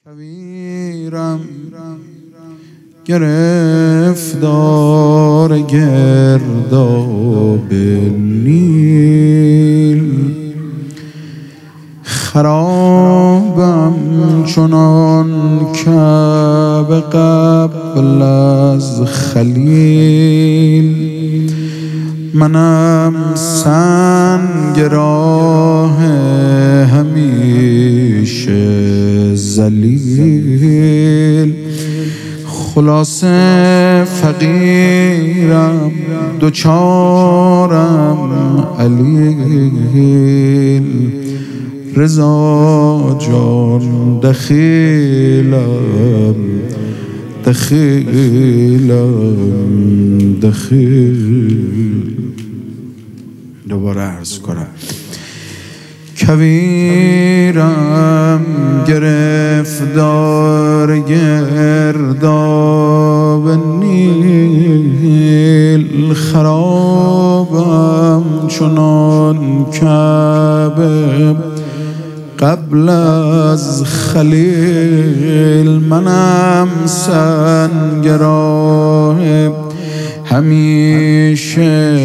کویرم گرفتار گرداب نیل، خرابم چنان که به قبل از خلیل. منم سنگ راه همیشه ذلیل، خلاصه فقیرم دوچارم علیل. رضا جان دخیلم دوباره عرض کنم. کویرم گرفتار گرداب نیل، خرابم چنان که قبل از خلیل. منم سنگ راه همیشه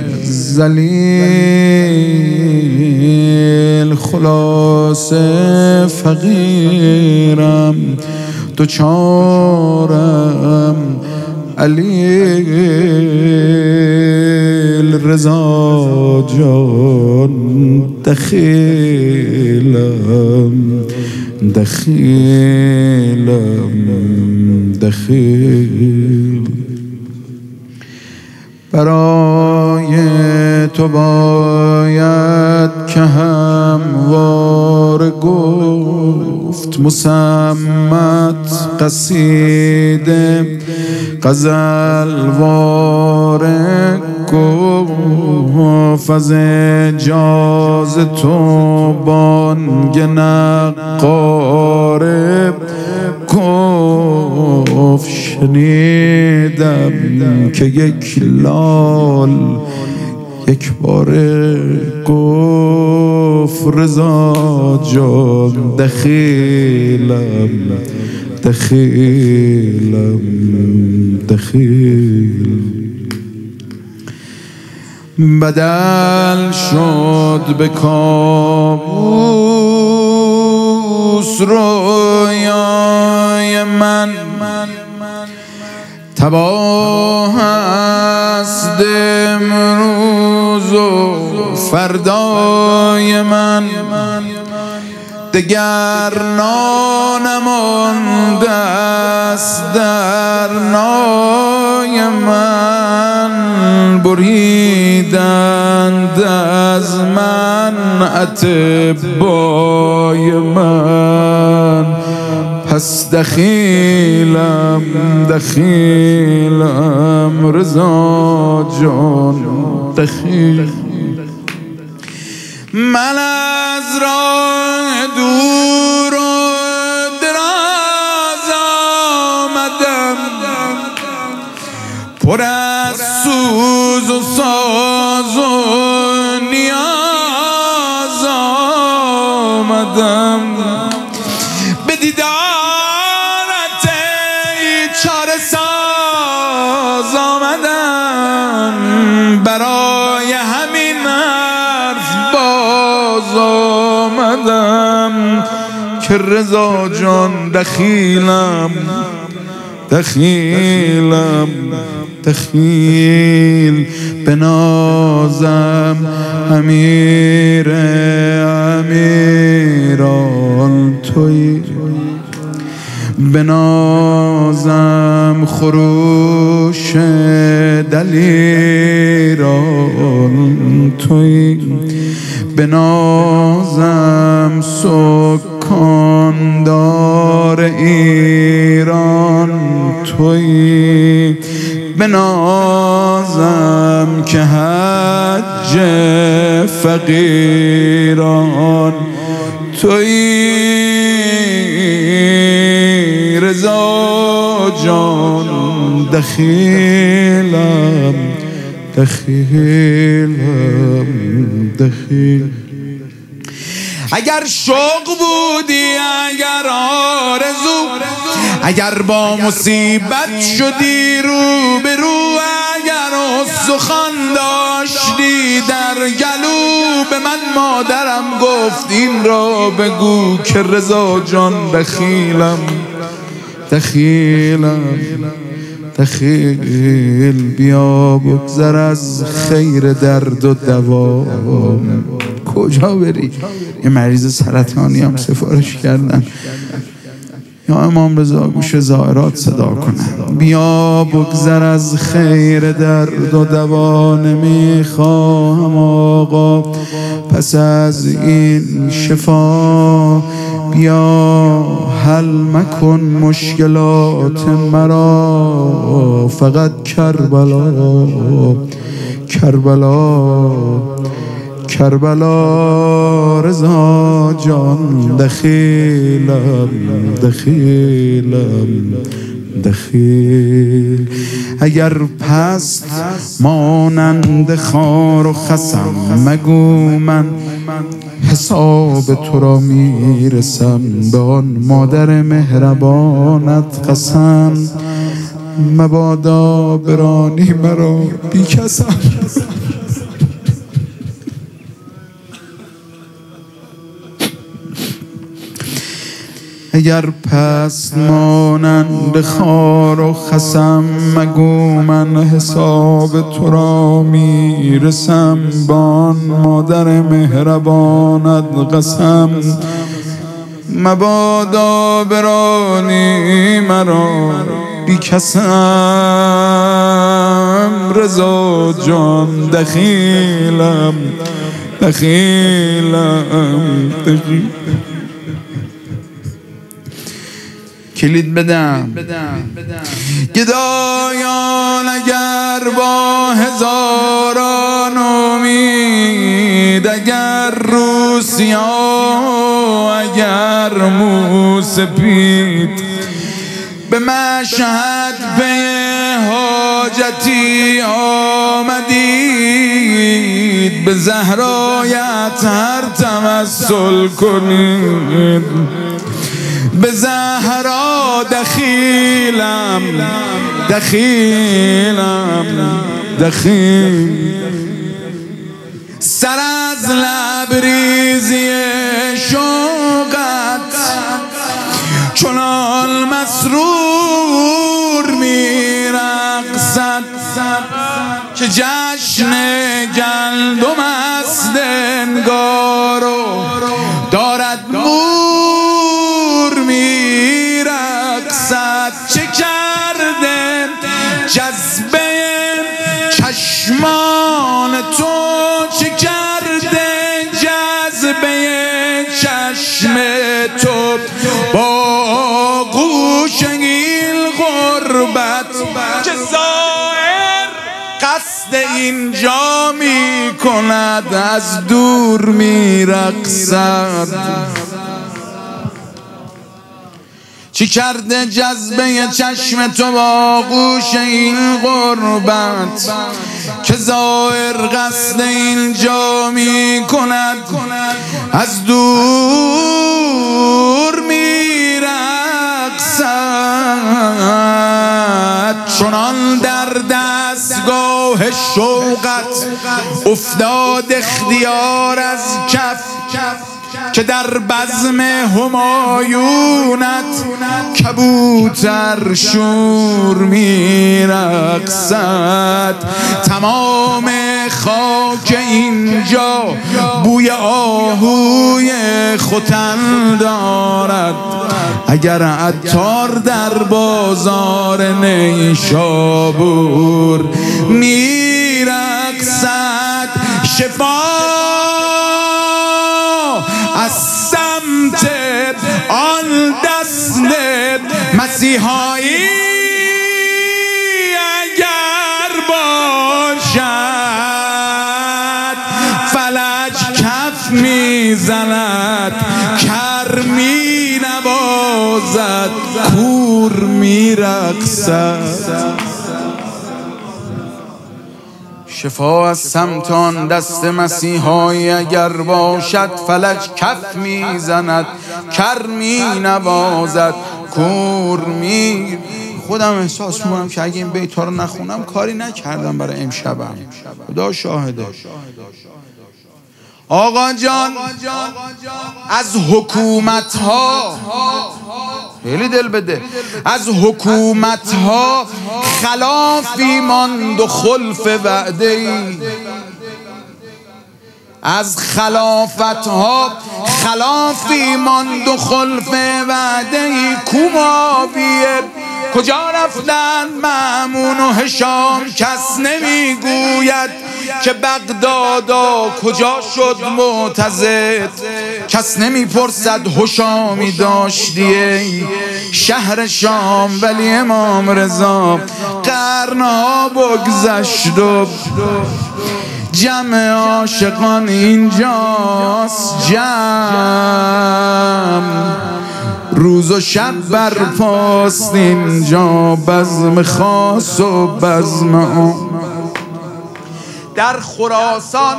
ذلیل، خلاصه فقیرم دوچارم علیل. رضا جان دخیلم برای تو باید که هموار گفت مصمت قصیده غزلوار گفت از اجاز تو بانگ نقاره گفت. شنیدم که یک لال یک باره گفت رضا جان دخیلم بدل شد به کابوس رویای من، تباه است امروز و فردای من. دگر نانمانده است در نای من، بریدند از من اطبای من. پس دخیلم رضا جان دخیل. من از راه دور و دراز آمدم، پر از سوز و ساز و نیاز آمدم. به دیدارت چاره ساز آمدم، برای همین حرف باز آمدم که رضا جان دخیلم بنازم امیران تویی، بنازم خروش دلیران تویی، بنازم سکاندار ایران تویی، بنازم که حج فقیران تویی. رضا جان دخیلم اگر شوق بودی، اگر آرزو اگر با مصیبت شدی رو به رو، اگر سخن داشتی در گلو، به من مادرم گفت این را بگو که رضا جان دخیلم دخیل بیا بگذر از خیر درد و دوا. کجا بری؟ یه مریض سرطانی هم سفارش کردن، یا امام رضا گوش زائرات صدا کنه. بیا بگذر از خیر درد و دوا، نمیخواهم آقا پس از این شفا. بیا حل مکن مشکلات مرا، فقط کربلا رضا جان دخیل. اگر پست مانند خار و خسم، مگو من حساب تو را میرسم. به آن مادر مهربانت قسم، مبادا برانی مرا بی کسم. اگر پست مانند خار و خسم، مگو من حساب تو را میرسم. بان مادر مهربانت قسم، مبادا برانی مرا بی کسم. رضا جان دخیلم کلید بدم. گدایان اگر با هزاران امید، اگر رو سیاه اگر مو سپید، به مشهد به حاجتی آمدید، به زهرایت هر تمثل کنید. به زهرا دخیل. سر از لبریزی شوقت، چنان مسرور میرقصد که جشن گندم است انگارو دارد میرقصد. چه کرده جذبه چشمان تو، چه کرده جذبه چشم تو، با گوش این غربت که ظاهر قصد اینجا می کند، از دور میرقصد. چی کرده جذبه چشم تو با گوش این غربت که ظاهر قصد اینجا می کند، از دور میرقصد. چنان در دستگاه شوقت افتاد اختیار از کف، که در بزم همایونت کبوتر شور میرقصد. تمام خاک اینجا بوی آهوی ختن دارد، اگر عطار در بازار نیشابور میرقصد. شفا از سمت آن دست مسیحایی اگر باشد، فلج کف میزند، کر مینوازد، کور میرقصد. شفا از سمت آن دست مسیحایی اگر باشد، فلج کف میزند، کر مینوازد، تفکر میر. خودم احساس میکنم که اگه این بیت‌ها رو نخونم کاری نکردم برای امشبم. خدا شاهده. آقا جان از حکومت‌ها خیلی دل بده، از حکومت‌ها خلافی ماند و خلف وعده‌ای، از خلافت‌ها خلافی ماند و خلف وعده‌ای. کوماویه کجا رفتن مأمون و هشام، کس نمیگوید که بغدادا کجا شد معتضد، کس نمیپرسد هشامی داشتی ای شهر شام، ولی امام رضا قرنها بگذشت و جمع عاشقان اینجاست، جمع روز و شب برپاست اینجا، بزم خاص و بزم عام. در خراسان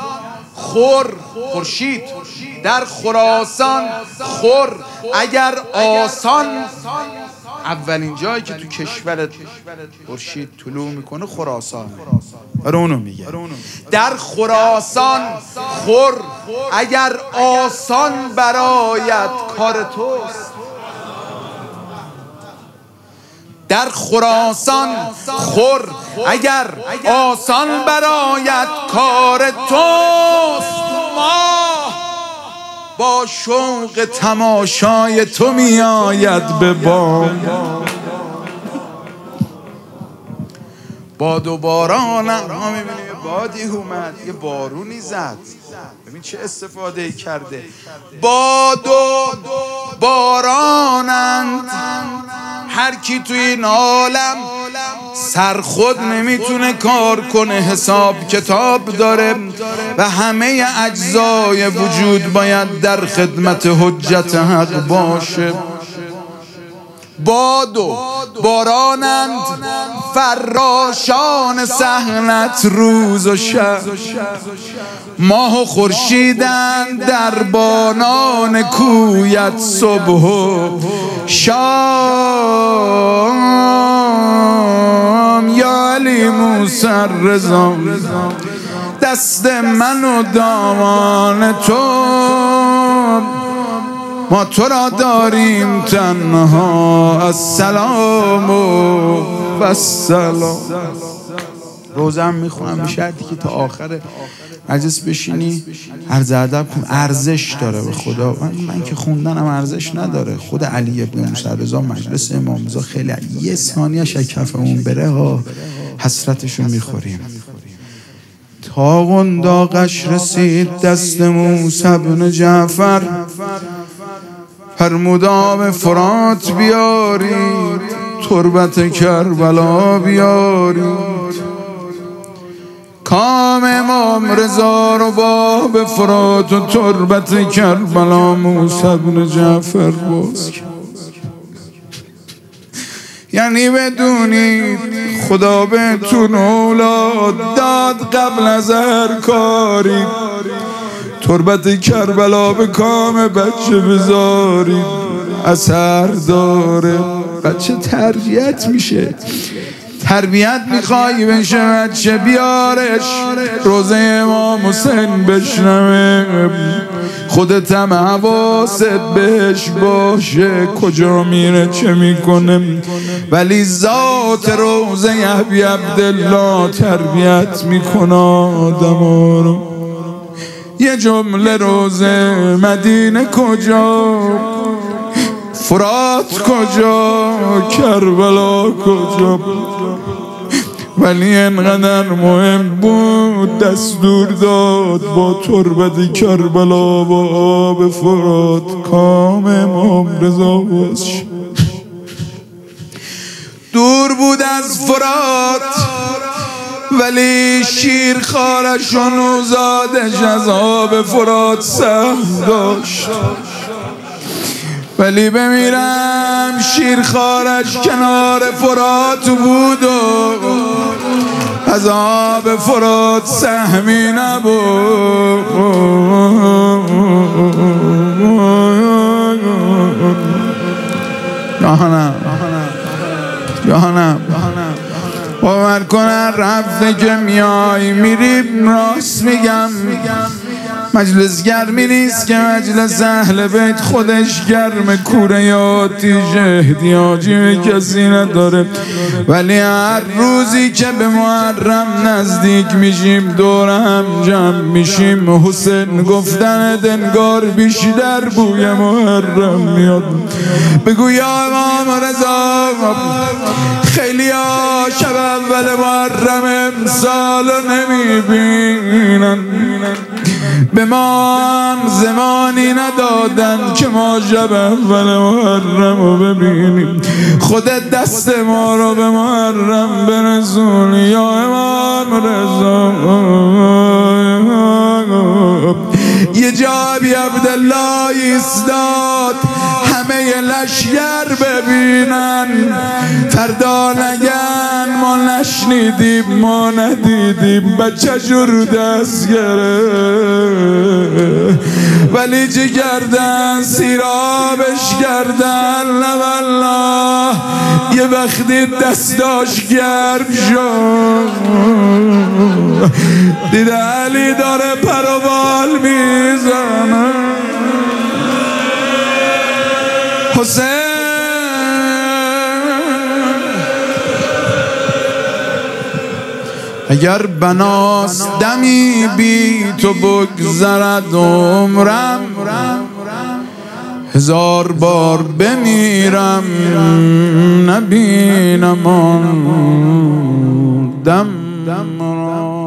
خورشید در خراسان اگر آسان، اولین جایی که تو کشور خورشید طلوع میکنه خراسان، برای اونو میگه. در خراسان اگر آسان برایت کار توست، در خراسان اگر آسان برایت کار توست، ما با شوق تماشای تو میآید به بام. باد و باران ما میبینیم یه بادی اومد، یه بارونی زد، ببین چه استفاده کرده. باد و بارانند، هر کی توی این عالم سر خود نمیتونه کار کنه، حساب کتاب داره و همه اجزای وجود باید در خدمت حجت حق باشه. باد و بارانند فراشان صحنت روز و شب، ماه و خورشیدند در بانان کویت صبح و شام. یا علی موسی رضا دست من و دامان تو، ما تو را داریم تنها، السلام و السلام. روزم میخونم شرطی که تا آخر مجلس بشینی عرض ادب کن، ارزش داره به خدا. من که خوندنم ارزش نداره. خود علی ابن موسی رضا مجلس امام رضا خیلی یه ثانیه شکفمون بره ها حسرتشو میخوریم. تا قنداقش رسید دست موسی بن جعفر، فرمود آب فرات بیارید، تربت کربلا بیارید. کام امام رضا رو باب فرات و تربت کربلا موسی بن جعفر باز کرد. یعنی بدونید خدا بهتون اولاد داد قبل از هر کاری، تربت کربلا به کام بچه بذارید، اثر داره. بچه تربیت میشه، تربیت میخوای بشه بچه بیارش روزه امام حسین بشنوه، خودت هم حواست بهش باشه کجا میره چه میکنه، ولی ذات روزه ابی عبدالله تربیت میکنه آدم رو. یه جمله روزه مدینه کجا، فرات کجا، کربلا کجا، ولی انقدر مهم بود دستور داد با تربت کربلا و آب فرات کام امام رضا باز شد. دور بود از فرات ولی شیر خارش و نوزادش از آب فرات سهم داشت، ولی بمیرم شیر خارش کنار فرات بود و از آب فرات سهمی نبود. جهانم باور کنن رفته که میای میریم راست میگم مجلس گرمی نیست که مجلس اهل بیت خودش گرم کوره یا آتیش احتیاجی به کسی نداره ولی هر روزی که به محرم نزدیک میشیم دور هم جمع میشیم حسین گفتن دنگار بیشتر بوی محرم میاد بگو یا امام رضا خیلی ها شب اول محرم امسال نمیبینن به ما هم زمانی ندادن که ما شب اول محرم رو ببینیم خودت دست ما رو به محرم برسون یا امام رضا یه جا بی عبدالله ایستاد همه لشگر ببینن فردا نگن ما نشنیدیم ما ندیدیم بچه جور دست گره ولی چه کردن سیرابش کردن والله یه وقتی دستاش گرم شد دیده علی داره پر و بال میزنه حسین اگر بناست دمی بی تو بگذرد عمرم 1000 بار بمیرم نبینم آن دم را